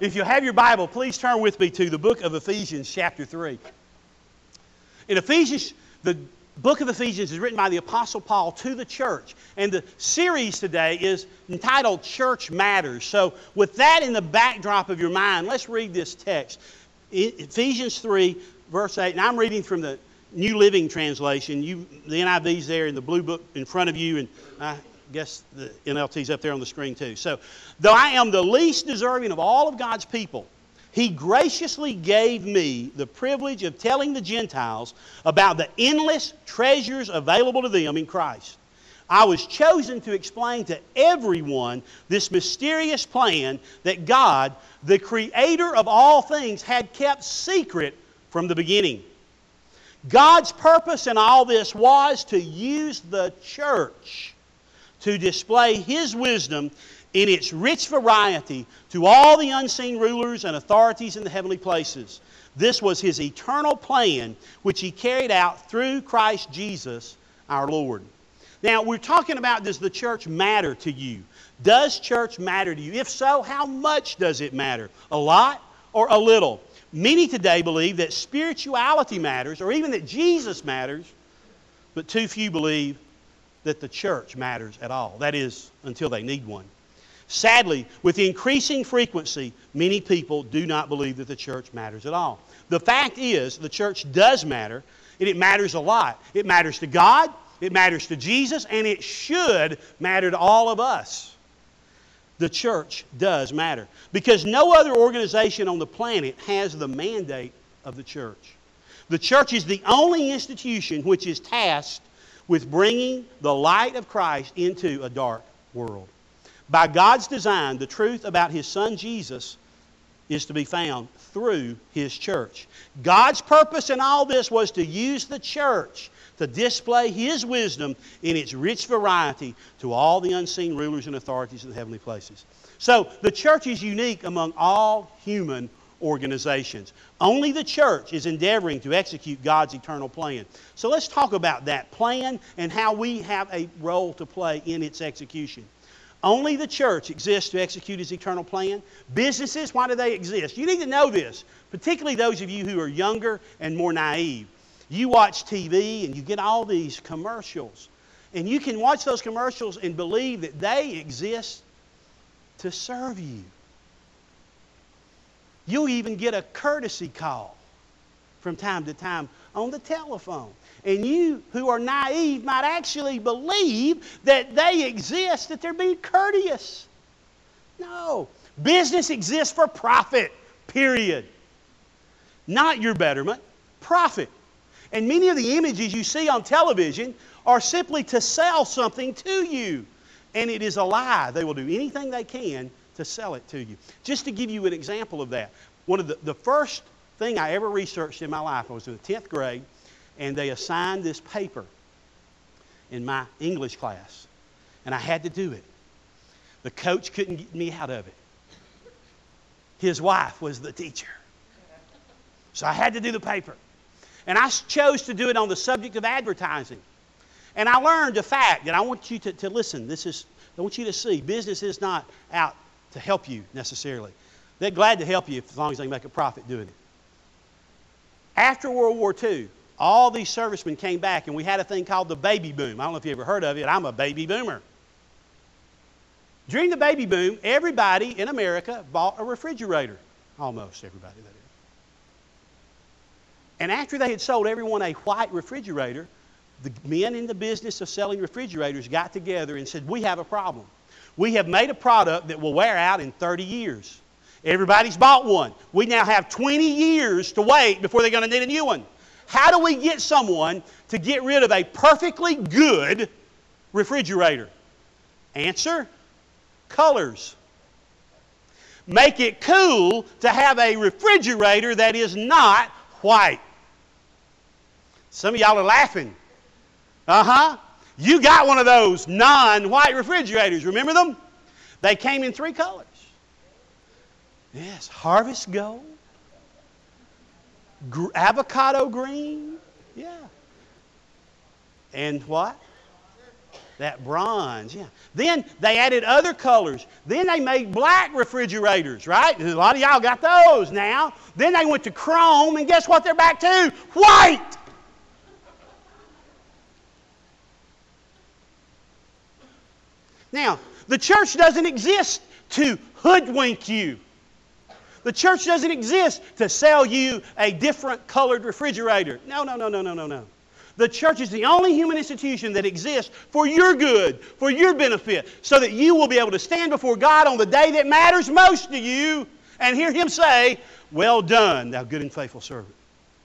if you have your Bible, please turn with me to the book of Ephesians chapter 3. In Ephesians, the book of Ephesians is written by the Apostle Paul to the church. And the series today is entitled Church Matters. So with that in the backdrop of your mind, let's read this text. Ephesians 3, verse 8. And I'm reading from the New Living Translation. The NIV's there in the blue book in front of you, and I guess the NLT's up there on the screen too. So, though I am the least deserving of all of God's people, He graciously gave me the privilege of telling the Gentiles about the endless treasures available to them in Christ. I was chosen to explain to everyone this mysterious plan that God, the Creator of all things, had kept secret from the beginning. God's purpose in all this was to use the church to display His wisdom in its rich variety to all the unseen rulers and authorities in the heavenly places. This was His eternal plan, which He carried out through Christ Jesus our Lord. Now, we're talking about, does the church matter to you? Does church matter to you? If so, how much does it matter? A lot or a little? Many today believe that spirituality matters, or even that Jesus matters, but too few believe that the church matters at all. That is, until they need one. Sadly, with increasing frequency, many people do not believe that the church matters at all. The fact is, the church does matter, and it matters a lot. It matters to God, it matters to Jesus, and it should matter to all of us. The church does matter, because no other organization on the planet has the mandate of the church. The church is the only institution which is tasked with bringing the light of Christ into a dark world. By God's design, the truth about His Son Jesus is to be found through His church. God's purpose in all this was to use the church to display His wisdom in its rich variety to all the unseen rulers and authorities in the heavenly places. So, the church is unique among all human organizations. Only the church is endeavoring to execute God's eternal plan. So let's talk about that plan and how we have a role to play in its execution. Only the church exists to execute His eternal plan. Businesses, why do they exist? You need to know this, particularly those of you who are younger and more naive. You watch TV and you get all these commercials. And you can watch those commercials and believe that they exist to serve you. You'll even get a courtesy call from time to time on the telephone. And you who are naive might actually believe that they exist, that they're being courteous. No. Business exists for profit, period. Not your betterment, profit. And many of the images you see on television are simply to sell something to you. And it is a lie. They will do anything they can to sell it to you. Just to give you an example of that, one of the first thing I ever researched in my life, I was in the 10th grade, and they assigned this paper in my English class. And I had to do it. The coach couldn't get me out of it. His wife was the teacher. So I had to do the paper. And I chose to do it on the subject of advertising. And I learned a fact that I want you to listen. I want you to see. Business is not out to help you necessarily. They're glad to help you as long as they make a profit doing it. After World War II, all these servicemen came back, and we had a thing called the baby boom. I don't know if you ever heard of it. I'm a baby boomer. During the baby boom, everybody in America bought a refrigerator. Almost everybody, that is. And after they had sold everyone a white refrigerator, the men in the business of selling refrigerators got together and said, we have a problem. We have made a product that will wear out in 30 years. Everybody's bought one. We now have 20 years to wait before they're going to need a new one. How do we get someone to get rid of a perfectly good refrigerator? Answer, colors. Make it cool to have a refrigerator that is not white. Some of y'all are laughing. You got one of those non-white refrigerators. Remember them? They came in 3 colors. Yes, harvest gold, avocado green, yeah. And what? That bronze, yeah. Then they added other colors. Then they made black refrigerators, right? And a lot of y'all got those now. Then they went to chrome, and guess what they're back to? White! Now, the church doesn't exist to hoodwink you. The church doesn't exist to sell you a different colored refrigerator. No. The church is the only human institution that exists for your good, for your benefit, so that you will be able to stand before God on the day that matters most to you and hear Him say, "Well done, thou good and faithful servant."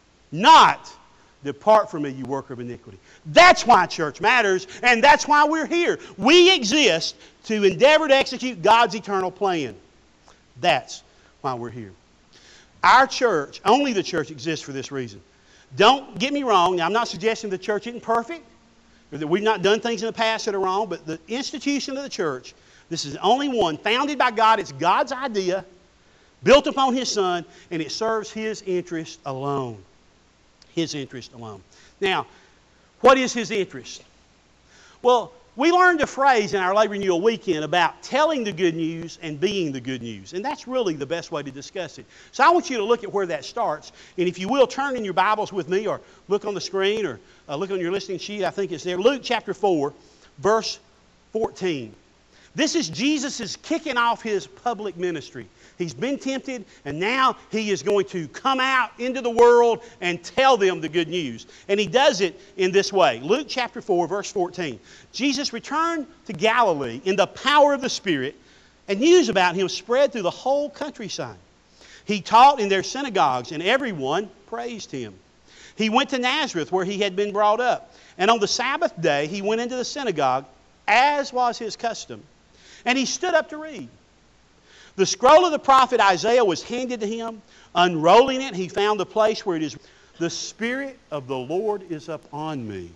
Not, "Depart from me, you worker of iniquity." That's why church matters, and that's why we're here. We exist to endeavor to execute God's eternal plan. That's why we're here. Our church, only the church, exists for this reason. Don't get me wrong. Now, I'm not suggesting the church isn't perfect, or that we've not done things in the past that are wrong, but the institution of the church, this is the only one founded by God. It's God's idea, built upon His Son, and it serves His interest alone. His interest alone. Now, what is His interest? Well, we learned a phrase in our Labor Renewal weekend about telling the good news and being the good news. And that's really the best way to discuss it. So I want you to look at where that starts. And if you will, turn in your Bibles with me, or look on the screen, or look on your listening sheet. I think it's there. Luke chapter 4, verse 14. This is Jesus' kicking off His public ministry. He's been tempted, and now He is going to come out into the world and tell them the good news. And He does it in this way. Luke chapter 4, verse 14. Jesus returned to Galilee in the power of the Spirit, and news about Him spread through the whole countryside. He taught in their synagogues, and everyone praised Him. He went to Nazareth, where He had been brought up. And on the Sabbath day, He went into the synagogue, as was His custom. And He stood up to read. The scroll of the prophet Isaiah was handed to Him. Unrolling it, He found the place where it is, "The Spirit of the Lord is upon me,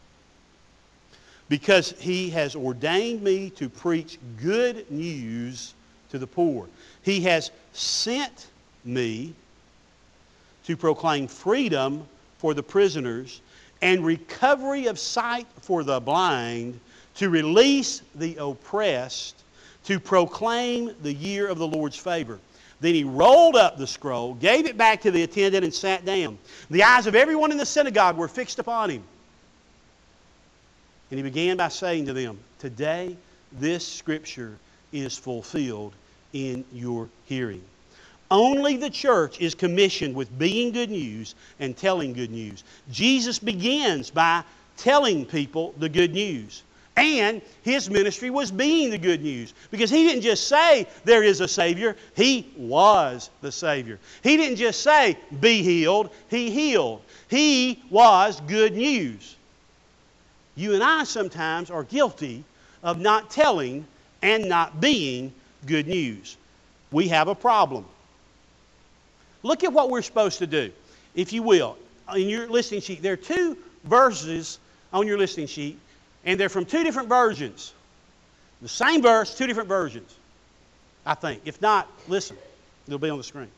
because He has ordained me to preach good news to the poor. He has sent me to proclaim freedom for the prisoners and recovery of sight for the blind, to release the oppressed, to proclaim the year of the Lord's favor." Then He rolled up the scroll, gave it back to the attendant, and sat down. The eyes of everyone in the synagogue were fixed upon Him. And He began by saying to them, "Today this Scripture is fulfilled in your hearing." Only the church is commissioned with being good news and telling good news. Jesus begins by telling people the good news. And His ministry was being the good news. Because He didn't just say there is a Savior. He was the Savior. He didn't just say be healed. He healed. He was good news. You and I sometimes are guilty of not telling and not being good news. We have a problem. Look at what we're supposed to do. If you will, in your listening sheet, there are 2 verses on your listening sheet. And they're from 2 different versions. The same verse, 2 different versions, I think. If not, listen. It'll be on the screen.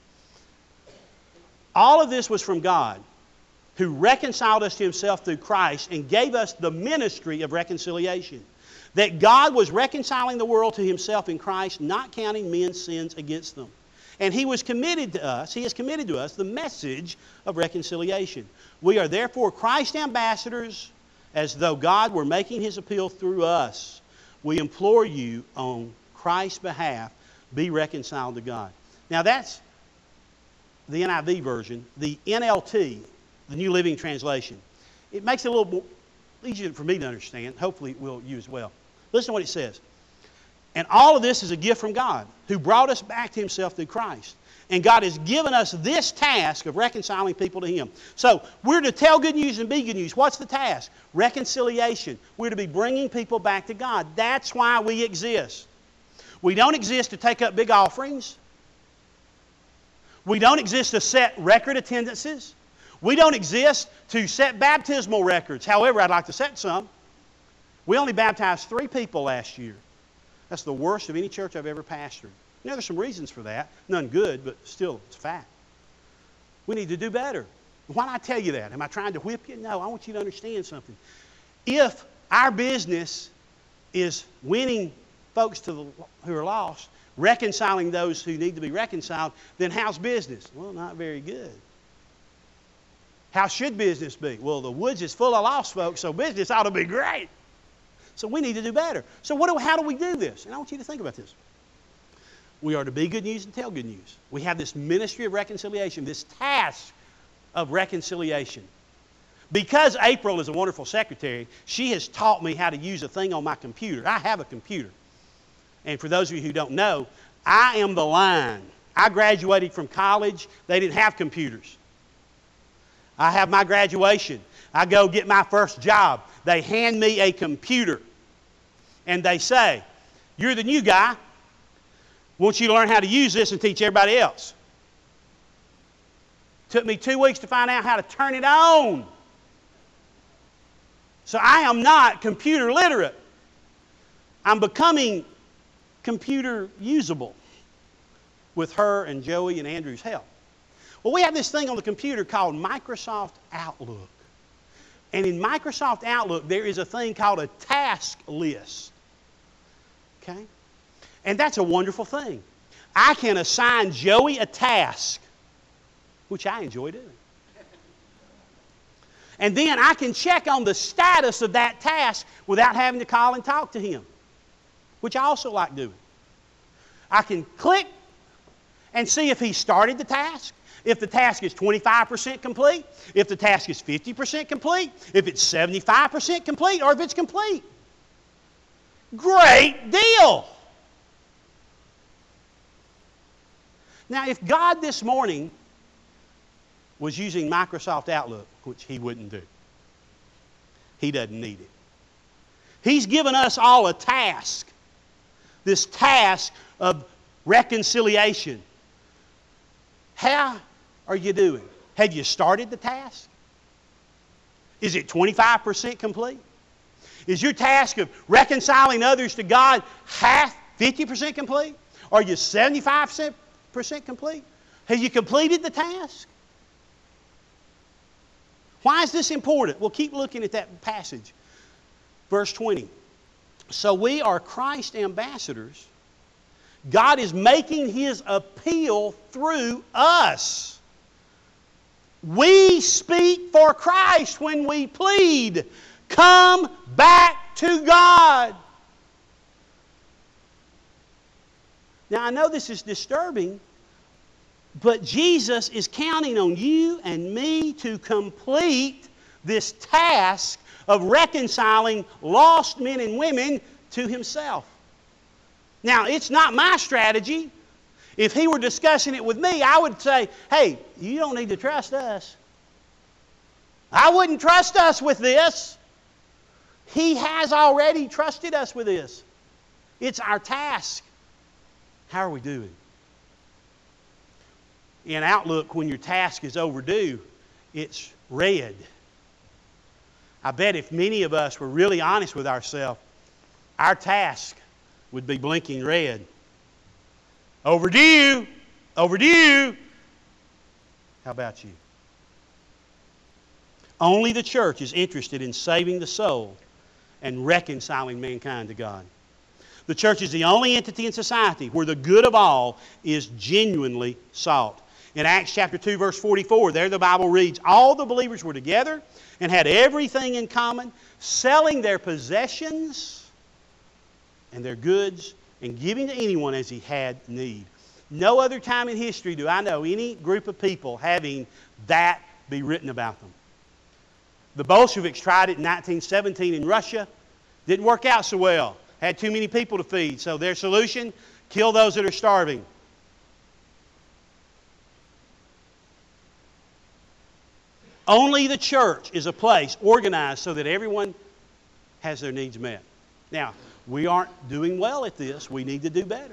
All of this was from God, who reconciled us to Himself through Christ and gave us the ministry of reconciliation. That God was reconciling the world to Himself in Christ, not counting men's sins against them. And He has committed to us the message of reconciliation. We are therefore Christ's ambassadors, as though God were making His appeal through us. We implore you on Christ's behalf, be reconciled to God. Now that's the NIV version. The NLT, the New Living Translation, it makes it a little more easier for me to understand. Hopefully it will you as well. Listen to what it says. And all of this is a gift from God, who brought us back to Himself through Christ. And God has given us this task of reconciling people to Him. So we're to tell good news and be good news. What's the task? Reconciliation. We're to be bringing people back to God. That's why we exist. We don't exist to take up big offerings. We don't exist to set record attendances. We don't exist to set baptismal records. However, I'd like to set some. We only baptized 3 people last year. That's the worst of any church I've ever pastored. You know, there's some reasons for that. None good, but still, it's a fact. We need to do better. Why do I tell you that? Am I trying to whip you? No, I want you to understand something. If our business is winning folks who are lost, reconciling those who need to be reconciled, then how's business? Well, not very good. How should business be? Well, the woods is full of lost folks, so business ought to be great. So we need to do better. So how do we do this? And I want you to think about this. We are to be good news and tell good news. We have this ministry of reconciliation, this task of reconciliation. Because April is a wonderful secretary, she has taught me how to use a thing on my computer. I have a computer. And for those of you who don't know, I am the line. I graduated from college. They didn't have computers. I have my graduation. I go get my first job. They hand me a computer. And they say, you're the new guy. Want you to learn how to use this and teach everybody else. Took me 2 weeks to find out how to turn it on. So I am not computer literate. I'm becoming computer usable with her and Joey and Andrew's help. Well, we have this thing on the computer called Microsoft Outlook. And in Microsoft Outlook, there is a thing called a task list. Okay? And that's a wonderful thing. I can assign Joey a task, which I enjoy doing. And then I can check on the status of that task without having to call and talk to him, which I also like doing. I can click and see if he started the task, if the task is 25% complete, if the task is 50% complete, if it's 75% complete, or if it's complete. Great deal! Now, if God this morning was using Microsoft Outlook, which He wouldn't do, He doesn't need it. He's given us all a task, this task of reconciliation. How are you doing? Have you started the task? Is it 25% complete? Is your task of reconciling others to God 50% complete? Are you 75% complete? Have you completed the task? Why is this important? Well, keep looking at that passage. Verse 20. So we are Christ's ambassadors. God is making His appeal through us. We speak for Christ when we plead, come back to God. Now, I know this is disturbing, but Jesus is counting on you and me to complete this task of reconciling lost men and women to Himself. Now, it's not my strategy. If He were discussing it with me, I would say, hey, you don't need to trust us. I wouldn't trust us with this. He has already trusted us with this. It's our task. How are we doing? In Outlook, when your task is overdue, it's red. I bet if many of us were really honest with ourselves, our task would be blinking red. Overdue! Overdue! How about you? Only the church is interested in saving the soul and reconciling mankind to God. The church is the only entity in society where the good of all is genuinely sought. In Acts chapter 2, verse 44, there the Bible reads, all the believers were together and had everything in common, selling their possessions and their goods and giving to anyone as he had need. No other time in history do I know any group of people having that be written about them. The Bolsheviks tried it in 1917 in Russia. Didn't work out so well. Had too many people to feed. So their solution, kill those that are starving. Only the church is a place organized so that everyone has their needs met. Now, we aren't doing well at this. We need to do better.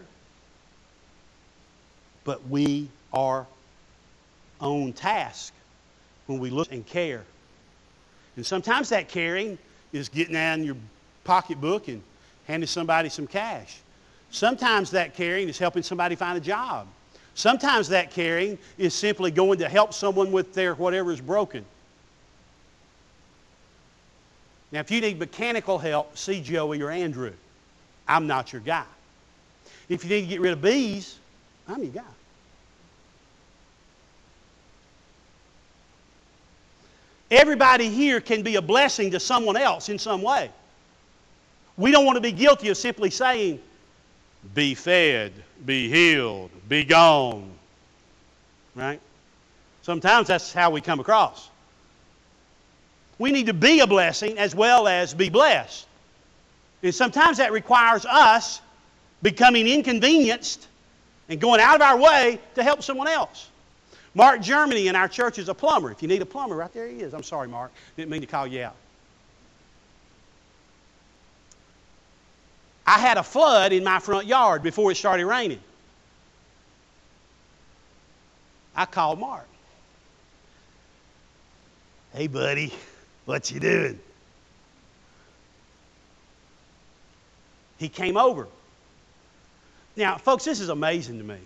But we are on task when we look and care. And sometimes that caring is getting out in your pocketbook and handing somebody some cash. Sometimes that caring is helping somebody find a job. Sometimes that caring is simply going to help someone with their whatever is broken. Now, if you need mechanical help, see Joey or Andrew. I'm not your guy. If you need to get rid of bees, I'm your guy. Everybody here can be a blessing to someone else in some way. We don't want to be guilty of simply saying, be fed, be healed, be gone. Right? Sometimes that's how we come across. We need to be a blessing as well as be blessed. And sometimes that requires us becoming inconvenienced and going out of our way to help someone else. Mark Germany in our church is a plumber. If you need a plumber, right there he is. I'm sorry, Mark. Didn't mean to call you out. I had a flood in my front yard before it started raining. I called Mark. Hey, buddy, what you doing? He came over. Now, folks, this is amazing to me.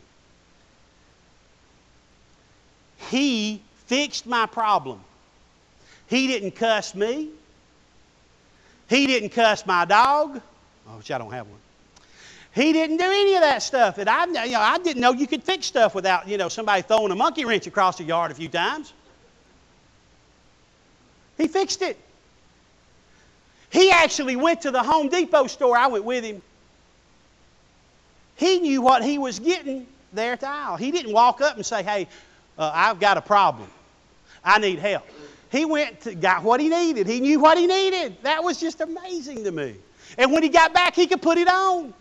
He fixed my problem. He didn't cuss me. He didn't cuss my dog. Oh, which I don't have one. He didn't do any of that stuff. And I didn't know you could fix stuff without, somebody throwing a monkey wrench across the yard a few times. He fixed it. He actually went to the Home Depot store. I went with him. He knew what he was getting there at the aisle. He didn't walk up and say, hey, I've got a problem. I need help. He got what he needed. He knew what he needed. That was just amazing to me. And when he got back, he could put it on.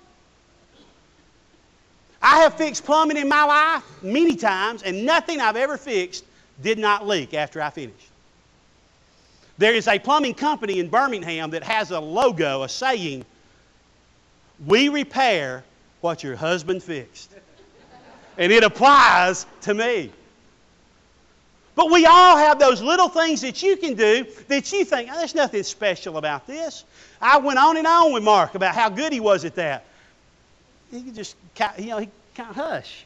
I have fixed plumbing in my life many times, and nothing I've ever fixed did not leak after I finished. There is a plumbing company in Birmingham that has a logo, a saying, we repair what your husband fixed. And it applies to me. But we all have those little things that you can do that you think, there's nothing special about this. I went on and on with Mark about how good he was at that. He could just, he kind of hush.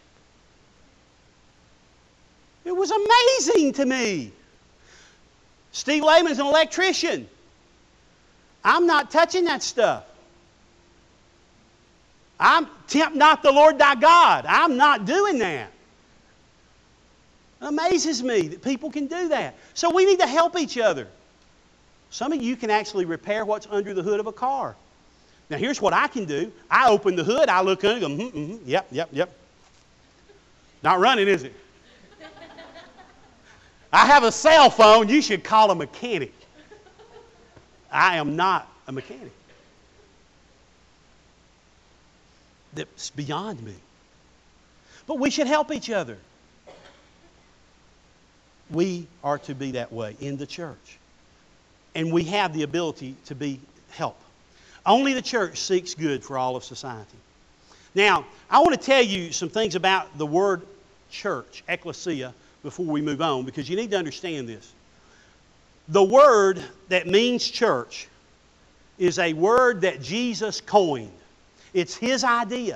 It was amazing to me. Steve Lehman's an electrician. I'm not touching that stuff. Tempt not the Lord thy God. I'm not doing that. It amazes me that people can do that. So we need to help each other. Some of you can actually repair what's under the hood of a car. Now here's what I can do. I open the hood, I look under and go, yep. Not running, is it? I have a cell phone. You should call a mechanic. I am not a mechanic. That's beyond me. But we should help each other. We are to be that way in the church. And we have the ability to be help. Only the church seeks good for all of society. Now, I want to tell you some things about the word church, ecclesia, before we move on, because you need to understand this. The word that means church is a word that Jesus coined. It's His idea.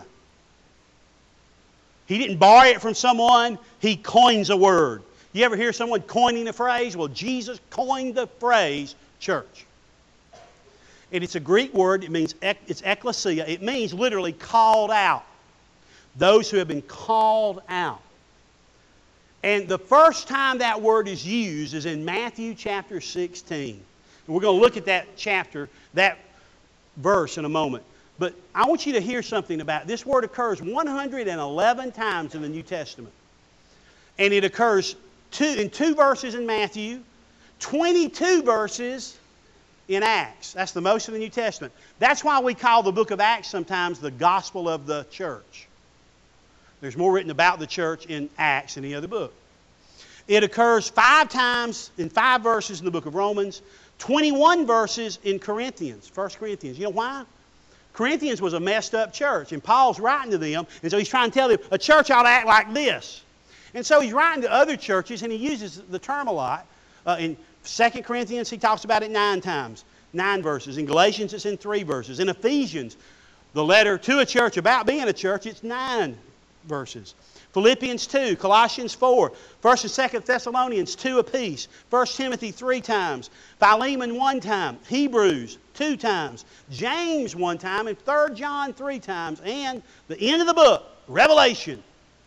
He didn't borrow it from someone. He coins a word. You ever hear someone coining a phrase? Well, Jesus coined the phrase church. And it's a Greek word. It means, it's ecclesia. It means literally called out. Those who have been called out. And the first time that word is used is in Matthew chapter 16. And we're going to look at that chapter, that verse in a moment. But I want you to hear something about it. This word occurs 111 times in the New Testament. And it occurs in 2 verses in Matthew, 22 verses in Acts. That's the most in the New Testament. That's why we call the book of Acts sometimes the gospel of the church. There's more written about the church in Acts than any other book. It occurs 5 times in 5 verses in the book of Romans, 21 verses in Corinthians, 1 Corinthians. You know why? Corinthians was a messed up church, and Paul's writing to them, and so he's trying to tell them a church ought to act like this. And so he's writing to other churches, and he uses the term a lot. In 2 Corinthians, he talks about it 9 times, 9 verses. In Galatians, it's in 3 verses. In Ephesians, the letter to a church about being a church, it's 9 verses. Philippians 2, Colossians 4, 1 and 2 Thessalonians 2 apiece, 1 Timothy 3 times, Philemon 1 time, Hebrews 2 times, James 1 time, and 3 John 3 times, and the end of the book, Revelation.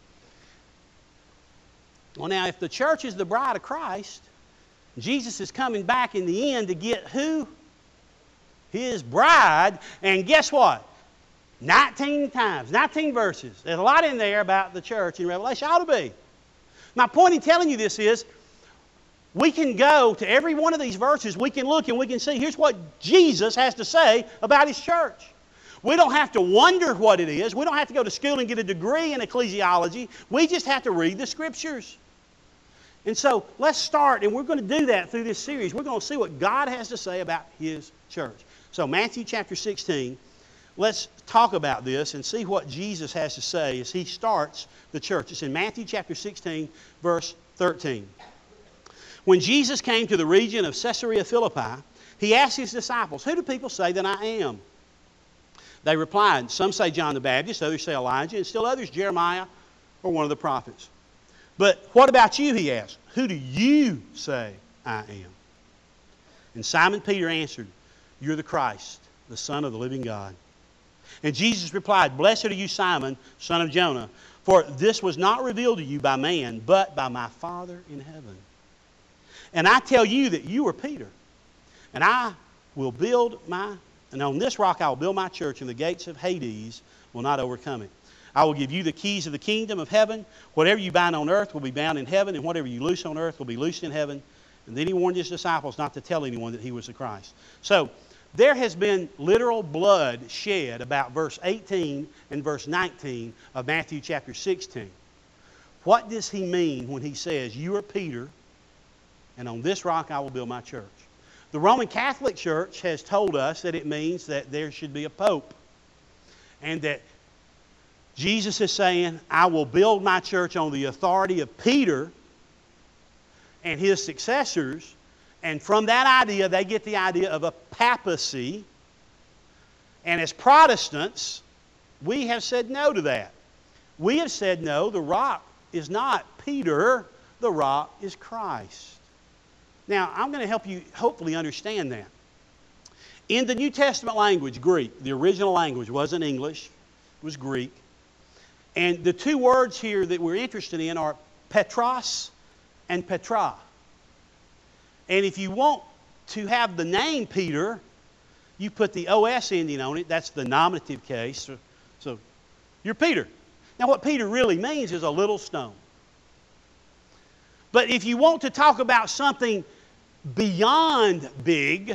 Well, now, if the church is the bride of Christ, Jesus is coming back in the end to get who? His bride. And guess what? 19 times, 19 verses. There's a lot in there about the church in Revelation. Ought to be. My point in telling you this is, we can go to every one of these verses, we can look and we can see, here's what Jesus has to say about His church. We don't have to wonder what it is. We don't have to go to school and get a degree in ecclesiology. We just have to read the Scriptures. And so, let's start, and we're going to do that through this series. We're going to see what God has to say about His church. So, Matthew chapter 16, let's talk about this and see what Jesus has to say as He starts the church. It's in Matthew chapter 16, verse 13. When Jesus came to the region of Caesarea Philippi, He asked His disciples, "Who do people say that I am?" They replied, "Some say John the Baptist, others say Elijah, and still others Jeremiah or one of the prophets." "But what about you?" He asked. "Who do you say I am?" And Simon Peter answered, "You're the Christ, the Son of the living God." And Jesus replied, "Blessed are you, Simon, son of Jonah, for this was not revealed to you by man, but by my Father in heaven. And I tell you that you are Peter, and on this rock I will build my church, and the gates of Hades will not overcome it. I will give you the keys of the kingdom of heaven. Whatever you bind on earth will be bound in heaven, and whatever you loose on earth will be loosed in heaven." And then He warned His disciples not to tell anyone that He was the Christ. So, there has been literal blood shed about verse 18 and verse 19 of Matthew chapter 16. What does He mean when He says, "You are Peter, and on this rock I will build my church"? The Roman Catholic Church has told us that it means that there should be a pope, and that Jesus is saying, "I will build my church on the authority of Peter and his successors." And from that idea, they get the idea of a papacy. And as Protestants, we have said no to that. We have said, no, the rock is not Peter, the rock is Christ. Now, I'm going to help you hopefully understand that. In the New Testament language, Greek, the original language wasn't English, it was Greek. And the two words here that we're interested in are Petros and Petra. And if you want to have the name Peter, you put the OS ending on it. That's the nominative case. So you're Peter. Now what Peter really means is a little stone. But if you want to talk about something beyond big,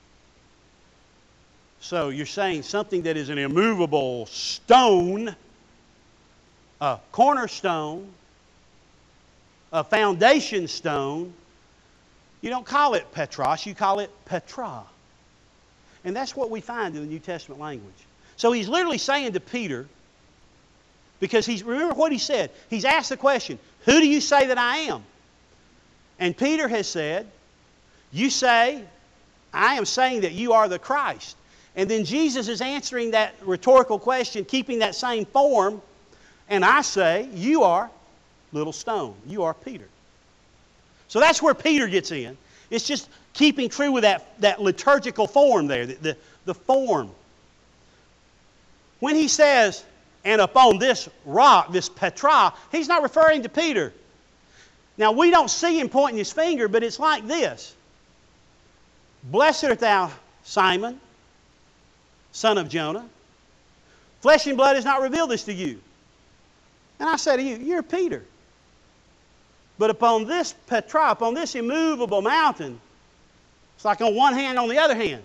so you're saying something that is an immovable stone, a cornerstone, a foundation stone, you don't call it Petros, you call it Petra. And that's what we find in the New Testament language. So He's literally saying to Peter, because remember what He said. He's asked the question, "Who do you say that I am?" And Peter has said, "You say, I am saying that you are the Christ." And then Jesus is answering that rhetorical question, keeping that same form. "And I say, you are little stone. You are Peter." So that's where Peter gets in. It's just keeping true with that liturgical form there, the form. When He says, "and upon this rock, this Petra," He's not referring to Peter. Now, we don't see Him pointing His finger, but it's like this. "Blessed art thou, Simon, son of Jonah. Flesh and blood has not revealed this to you. And I say to you, you're Peter. But upon this Petra, upon this immovable mountain," it's like on one hand, on the other hand,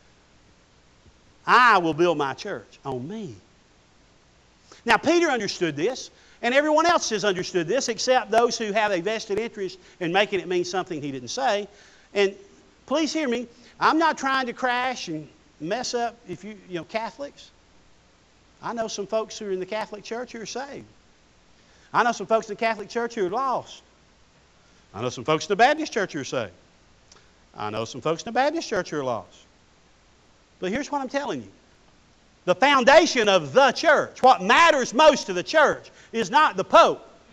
"I will build my church," on me. Now, Peter understood this, and everyone else has understood this, except those who have a vested interest in making it mean something he didn't say. And please hear me, I'm not trying to crash and mess up Catholics. I know some folks who are in the Catholic Church who are saved. I know some folks in the Catholic Church who are lost. I know some folks in the Baptist Church who are saved. I know some folks in the Baptist Church who are lost. But here's what I'm telling you. The foundation of the church, what matters most to the church, is not the Pope.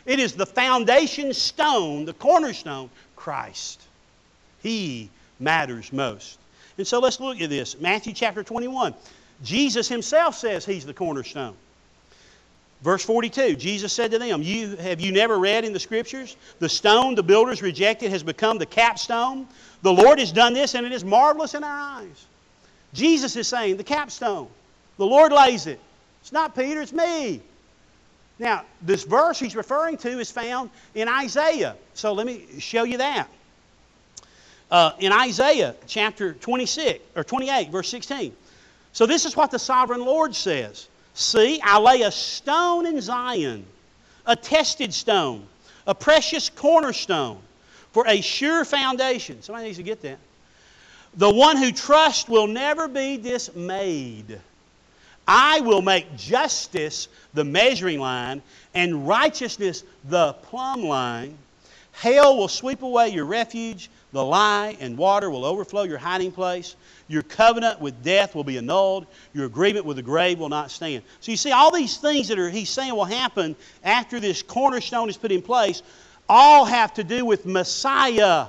It is the foundation stone, the cornerstone, Christ. He matters most. And so let's look at this. Matthew chapter 21. Jesus himself says he's the cornerstone. Verse 42, Jesus said to them, have you never read in the Scriptures? The stone the builders rejected has become the capstone. The Lord has done this, and it is marvelous in our eyes. Jesus is saying, the capstone. The Lord lays it. It's not Peter, it's me. Now, this verse he's referring to is found in Isaiah. So let me show you that. In Isaiah chapter 26, or 28, verse 16. So this is what the sovereign Lord says. See, I lay a stone in Zion, a tested stone, a precious cornerstone, for a sure foundation. Somebody needs to get that. The one who trusts will never be dismayed. I will make justice the measuring line and righteousness the plumb line. Hail will sweep away your refuge. The lie and water will overflow your hiding place. Your covenant with death will be annulled. Your agreement with the grave will not stand. So you see, all these things that he's saying will happen after this cornerstone is put in place all have to do with Messiah.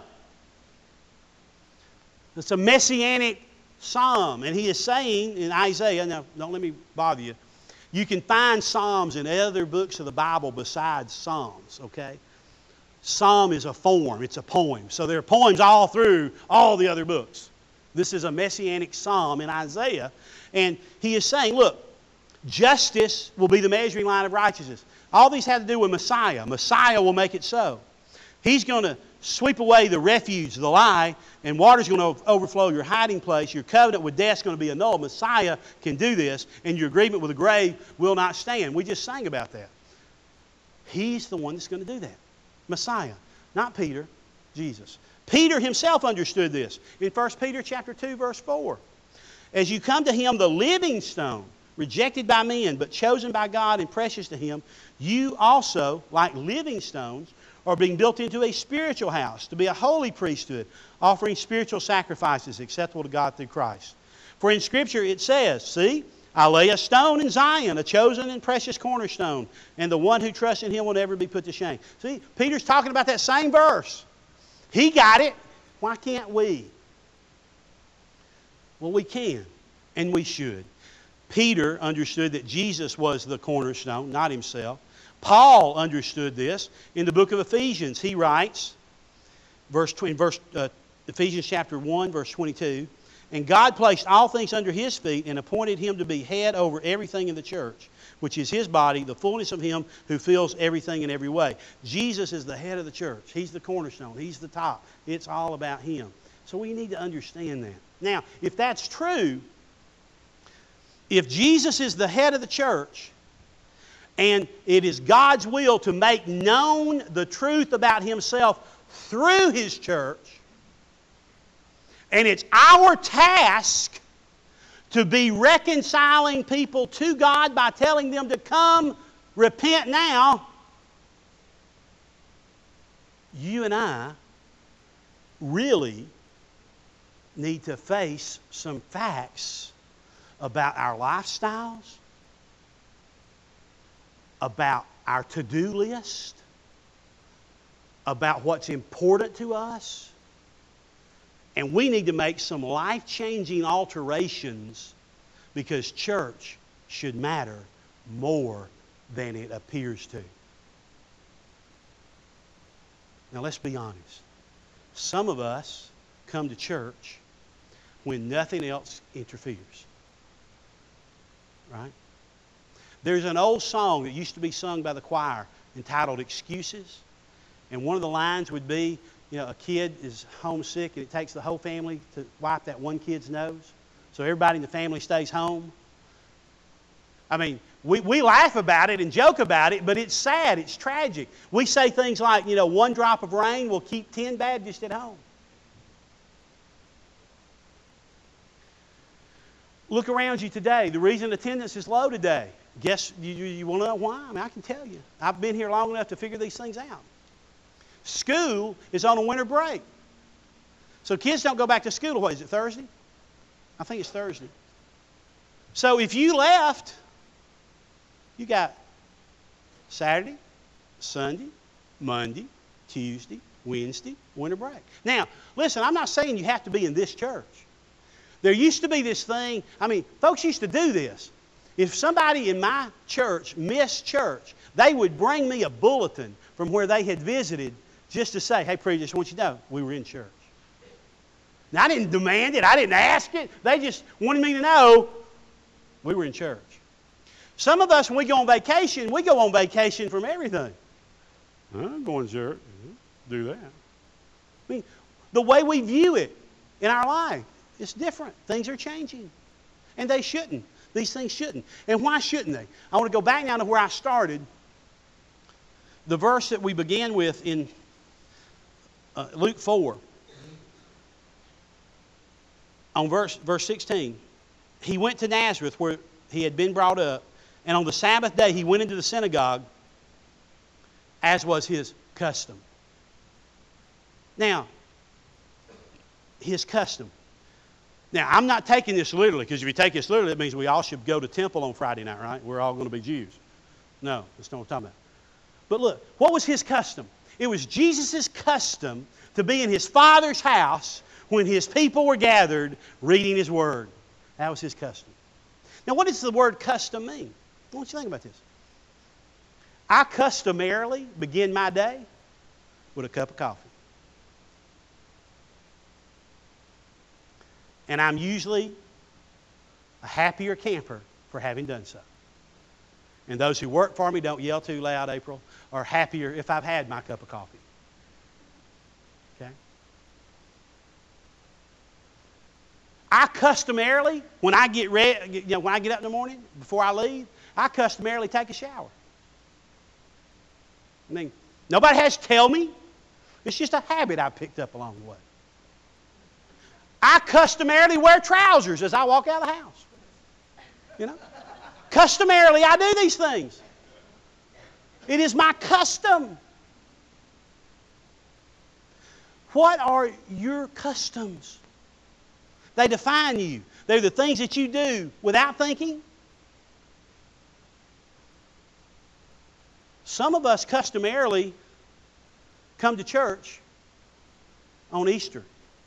It's a messianic psalm. And he is saying in Isaiah, now don't let me bother you, you can find psalms in other books of the Bible besides Psalms, okay? Psalm is a form, it's a poem. So there are poems all through all the other books. This is a messianic psalm in Isaiah. And he is saying, look, justice will be the measuring line of righteousness. All these have to do with Messiah. Messiah will make it so. He's going to sweep away the refuge, the lie, and water's going to overflow your hiding place. Your covenant with death is going to be annulled. Messiah can do this, and your agreement with the grave will not stand. We just sang about that. He's the one that's going to do that. Messiah, not Peter, Jesus. Peter himself understood this in 1 Peter chapter 2, verse 4. As you come to him, the living stone, rejected by men, but chosen by God and precious to him, you also, like living stones, are being built into a spiritual house, to be a holy priesthood, offering spiritual sacrifices acceptable to God through Christ. For in Scripture it says, see, I lay a stone in Zion, a chosen and precious cornerstone, and the one who trusts in him will never be put to shame. See, Peter's talking about that same verse. He got it. Why can't we? Well, we can, and we should. Peter understood that Jesus was the cornerstone, not himself. Paul understood this. In the book of Ephesians, he writes, Ephesians chapter 1, verse 22, and God placed all things under his feet and appointed him to be head over everything in the church, which is his body, the fullness of him who fills everything in every way. Jesus is the head of the church. He's the cornerstone. He's the top. It's all about him. So we need to understand that. Now, if that's true, if Jesus is the head of the church, and it is God's will to make known the truth about himself through his church, and it's our task to be reconciling people to God by telling them to come, repent now, you and I really need to face some facts about our lifestyles, about our to-do list, about what's important to us. And we need to make some life-changing alterations because church should matter more than it appears to. Now let's be honest. Some of us come to church when nothing else interferes. Right? There's an old song that used to be sung by the choir entitled Excuses. And one of the lines would be, you know, a kid is homesick and it takes the whole family to wipe that one kid's nose. So everybody in the family stays home. I mean, we laugh about it and joke about it, but it's sad, it's tragic. We say things like, you know, one drop of rain will keep 10 Baptists at home. Look around you today. The reason attendance is low today. Guess you want to know why? I mean, I can tell you. I've been here long enough to figure these things out. School is on a winter break. So kids don't go back to school. What is it, Thursday? I think it's Thursday. So if you left, you got Saturday, Sunday, Monday, Tuesday, Wednesday, winter break. Now, listen, I'm not saying you have to be in this church. There used to be this thing, folks used to do this. If somebody in my church missed church, they would bring me a bulletin from where they had visited just to say, hey, preacher, just want you to know, we were in church. Now, I didn't demand it. I didn't ask it. They just wanted me to know we were in church. Some of us, when we go on vacation from everything. I'm going to church. Do that. The way we view it in our life is different. Things are changing. And they shouldn't. These things shouldn't. And why shouldn't they? I want to go back now to where I started. The verse that we began with in Luke 4. On verse 16. He went to Nazareth where he had been brought up. And on the Sabbath day he went into the synagogue as was his custom. Now, his custom. Now, I'm not taking this literally, because if you take this literally, it means we all should go to temple on Friday night, right? We're all going to be Jews. No, that's not what I'm talking about. But look, what was his custom? It was Jesus' custom to be in his Father's house when his people were gathered reading his Word. That was his custom. Now, what does the word custom mean? I want you to think about this. I customarily begin my day with a cup of coffee. And I'm usually a happier camper for having done so. And those who work for me, don't yell too loud, April, are happier if I've had my cup of coffee. Okay? I customarily, when I get ready, when I get up in the morning, before I leave, I customarily take a shower. Nobody has to tell me. It's just a habit I picked up along the way. I customarily wear trousers as I walk out of the house. Customarily, I do these things. It is my custom. What are your customs? They define you. They're the things that you do without thinking. Some of us customarily come to church on Easter.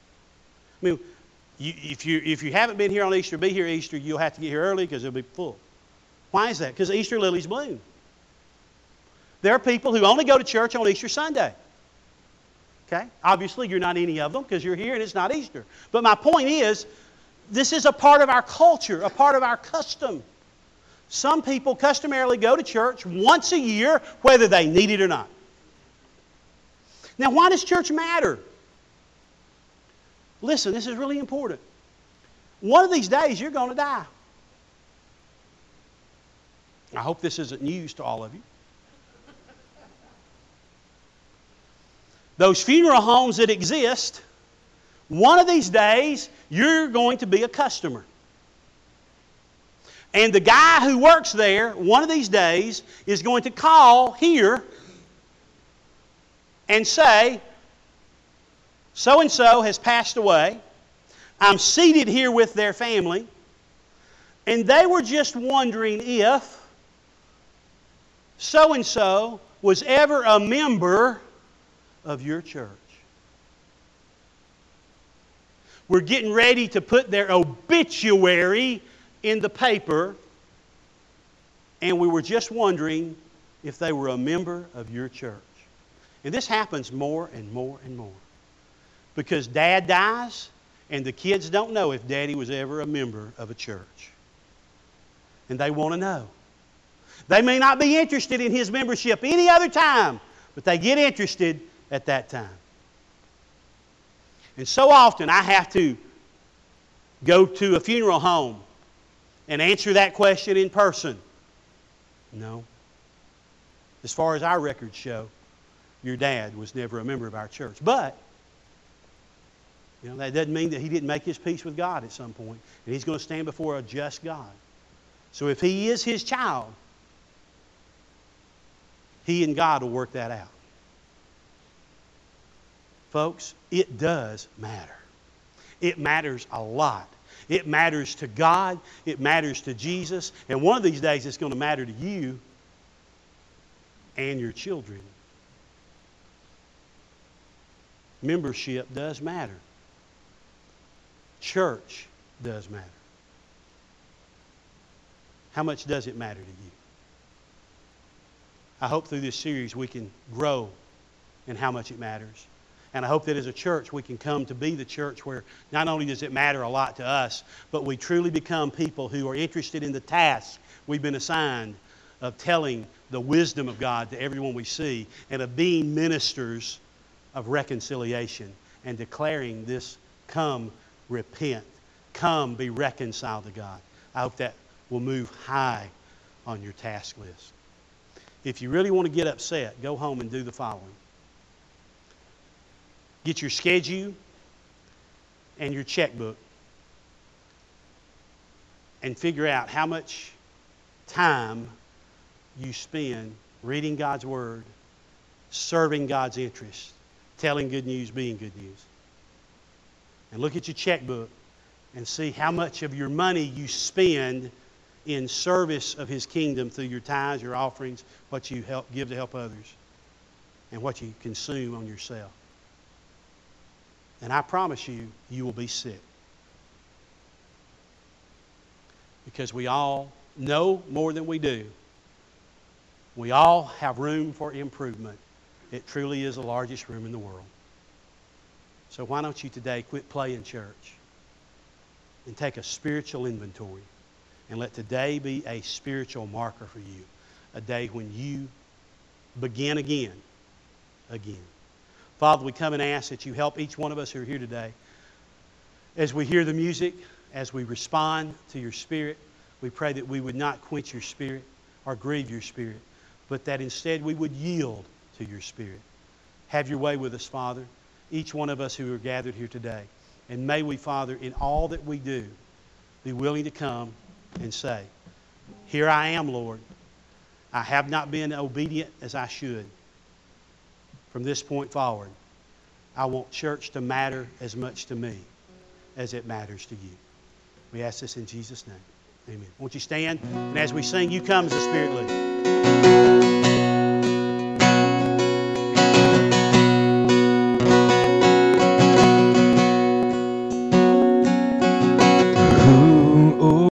If you haven't been here on Easter, be here Easter. You'll have to get here early because it'll be full. Why is that? Because Easter lilies bloom. There are people who only go to church on Easter Sunday. Okay? Obviously, you're not any of them because you're here and it's not Easter. But my point is, this is a part of our culture, a part of our custom. Some people customarily go to church once a year, whether they need it or not. Now, why does church matter? Listen, this is really important. One of these days, you're going to die. I hope this isn't news to all of you. Those funeral homes that exist, one of these days, you're going to be a customer. And the guy who works there, one of these days, is going to call here and say, so-and-so has passed away. I'm seated here with their family. And they were just wondering if so-and-so was ever a member of your church. We're getting ready to put their obituary in the paper, and we were just wondering if they were a member of your church. And this happens more and more and more. Because Dad dies, and the kids don't know if Daddy was ever a member of a church. And they want to know. They may not be interested in his membership any other time, but they get interested at that time. And so often I have to go to a funeral home and answer that question in person. No. As far as our records show, your dad was never a member of our church. But that doesn't mean that he didn't make his peace with God at some point, and he's going to stand before a just God. So if he is his child, he and God will work that out. Folks, it does matter. It matters a lot. It matters to God. It matters to Jesus. And one of these days it's going to matter to you. and your children. Membership does matter. Church does matter. How much does it matter to you? I hope through this series we can grow in how much it matters. And I hope that as a church we can come to be the church where not only does it matter a lot to us, but we truly become people who are interested in the task we've been assigned of telling the wisdom of God to everyone we see, and of being ministers of reconciliation and declaring this, come repent, come be reconciled to God. I hope that will move high on your task list. If you really want to get upset, go home and do the following. Get your schedule and your checkbook and figure out how much time you spend reading God's Word, serving God's interests, telling good news, being good news. And look at your checkbook and see how much of your money you spend in service of His kingdom through your tithes, your offerings, what you give to help others, and what you consume on yourself. And I promise you, you will be sick. Because we all know more than we do. We all have room for improvement. It truly is the largest room in the world. So why don't you today quit playing church and take a spiritual inventory and let today be a spiritual marker for you. A day when you begin again. Father, we come and ask that you help each one of us who are here today. As we hear the music, as we respond to your Spirit, we pray that we would not quench your Spirit or grieve your Spirit, but that instead we would yield to your Spirit. Have your way with us, Father, each one of us who are gathered here today. And may we, Father, in all that we do, be willing to come and say, here I am, Lord. I have not been obedient as I should. From this point forward, I want church to matter as much to me as it matters to you. We ask this in Jesus' name. Amen. Won't you stand? And as we sing, you come as the Spirit leads.